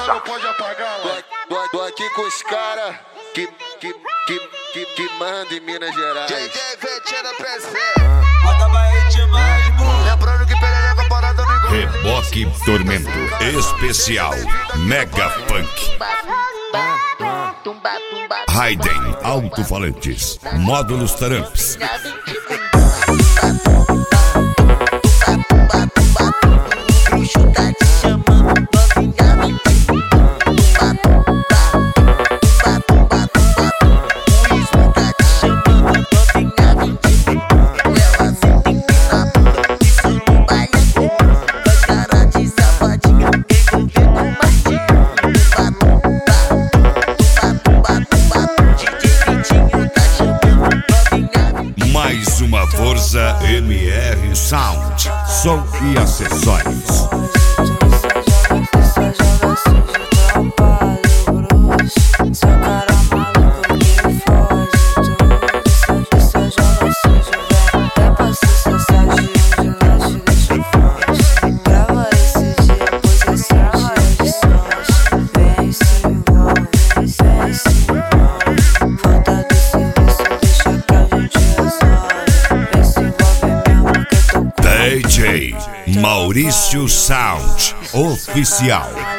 não pode apagar, lá. Tô aqui com os caras que manda em Minas Gerais. JJ Ventina PC. Lembrando que perereca parada no igual. Reboque Tormento Especial Mega Punk. Raiden Alto-Falantes Módulos Taramps. Mais uma Forza MR Sound, som e acessórios. DJ Maurício Sound Oficial.